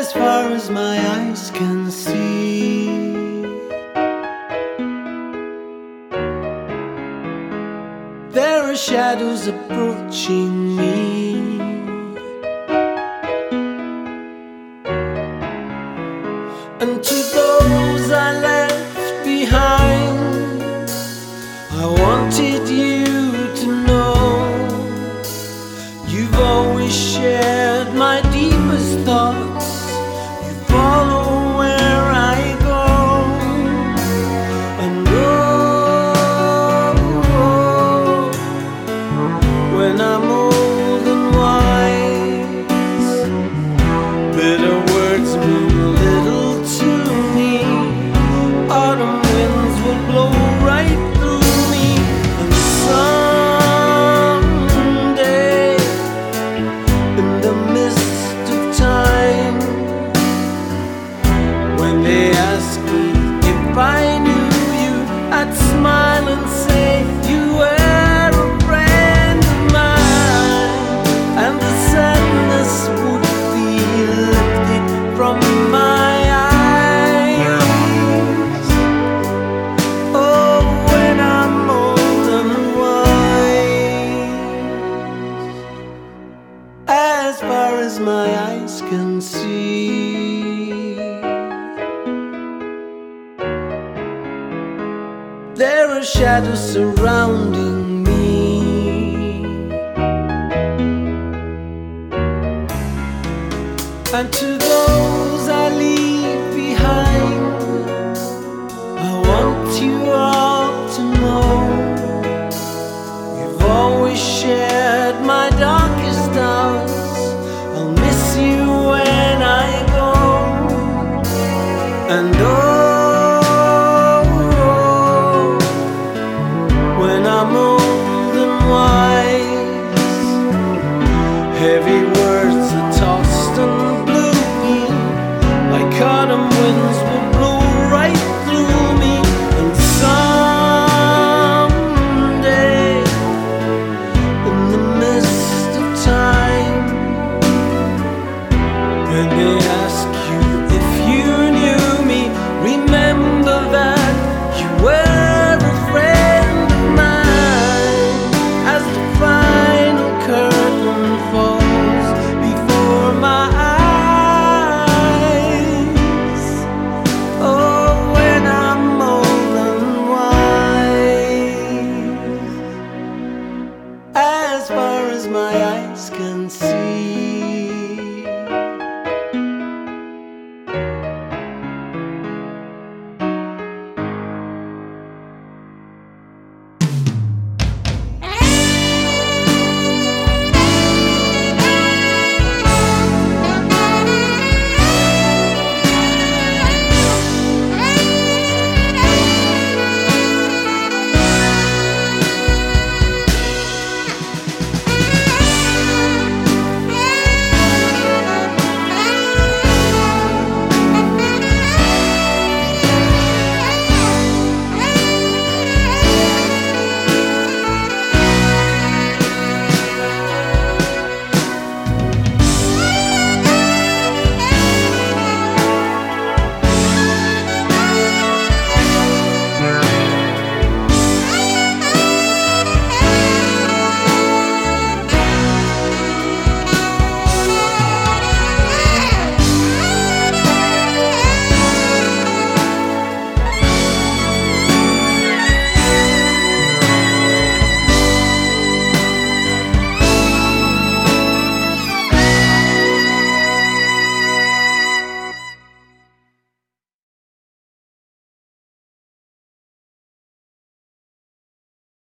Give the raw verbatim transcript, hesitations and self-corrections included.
as far as my eyes can see. There are shadows approaching me, and to those I left behind, I wanted you to know you've always shared my deepest thoughts. You follow where I go, and oh, when I'm old and wise, bitter words mean little to me. Autumn winds will blow right through me, and someday, in the mist of time, when they ask me if I knew you, I'd smile and say you were a friend of mine, and the sadness would be lifted from my eyes. Oh, when I'm old and wise, as far as my eyes can see. There are shadows surrounding me, and to